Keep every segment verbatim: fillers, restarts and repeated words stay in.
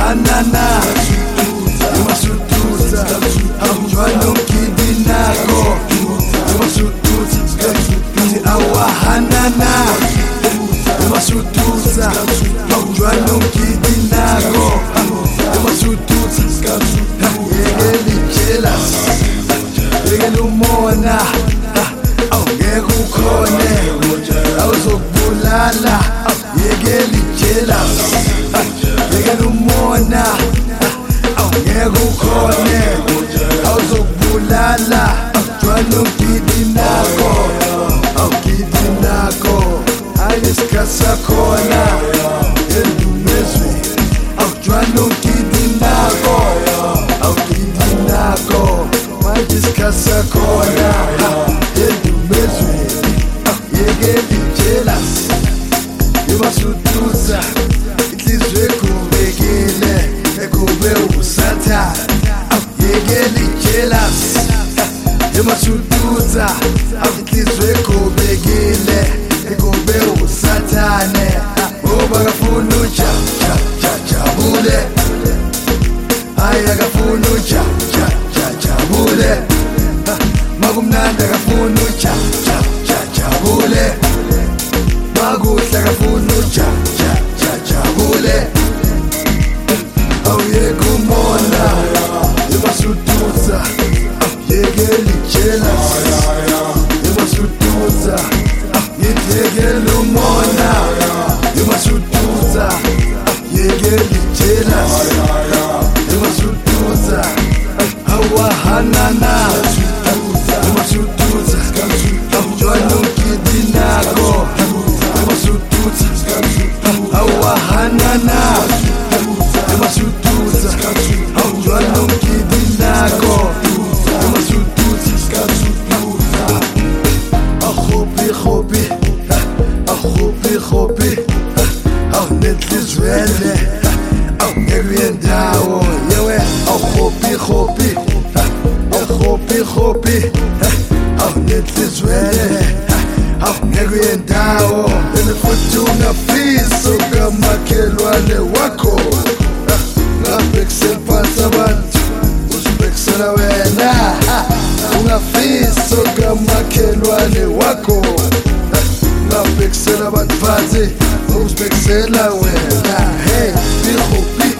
awahanana Yomasutuza Awujwalo kidinako Yomasutuza Awahanana Yomasutuza Awujwalo kidinako Yomasutuza Yegeli jealous Yegeli umona Awungeke ukhone awuzokubulala Yegeli jealous Yegeli umona awungeke ukhone awuzokubulala Awujwalo kidinako awukidinako ayisikasa khona endumezwe awujwalo kidinako awukidinako ayisikasa khona endumezwe yegeli jealous Yomasutuza inhliziyo ekhubekile ekube ubusathane yegeli jealous Yomasutuza inhliziyo ekhubekile ekube ubusathane ngoba akafuna uja jabule hayi akafuna uja jabule makumnandi akafuna uja jabule makuhle akafuna uja jabule awuyeke umona Yomasutuza yegeli jealous Yomasutuza yegeli umona Yomasutuza yegeli jealous Yomasutuza awahanana Yomasutuza awujwalo kidinako Yomasutuza awahanana Yomasutuza awujwalo kidinako Yomasutuza ahobi hobi ahobi hobi awunenhliziyele awungeke uyendawo yewe ahobi hobi ahobi hobi awunenhliziyele awungeke uyendawo futhi ungafisa ukamakhelwane wakho ungabhekiseli phansi abantu uzibhekisela wena ungafisa ukamakhelwane wakho ungabhekisela abantu phansi uzibhekisela wena hey bihobi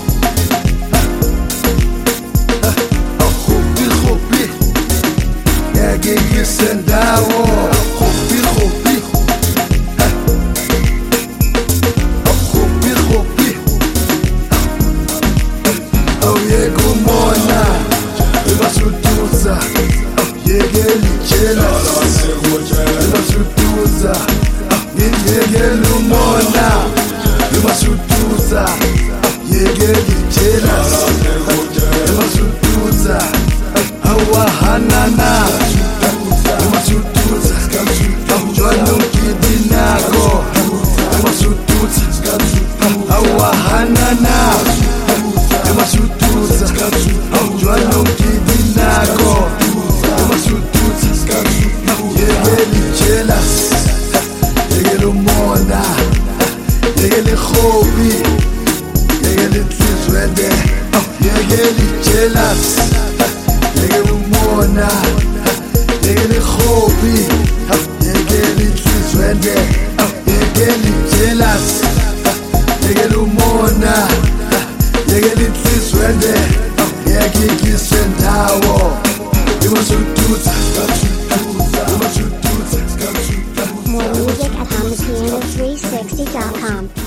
ahobi hobi ngeke ngisendawo hobi hobi awuyeke umona Yomasutuza yegeli jealous Yomasutuza yegeli umona Yomasutuza yegeli jealous Yomasutuza awahanana Yomasutuza awujwalo kidinako Yomasutuza awahanana Yomasutuza awujwalo kidinako Yomasutuza yegeli jealous yegeli umona yegeli hobi yegeli inhliziyele yegeli jealous yegeli umona yegeli hobi yegeli inhliziyele yegeli jealous yegeli umona yegeli inhliziyele ngeke ngisendawo Yomasutuza More music at Hamza Piano three sixty dot com.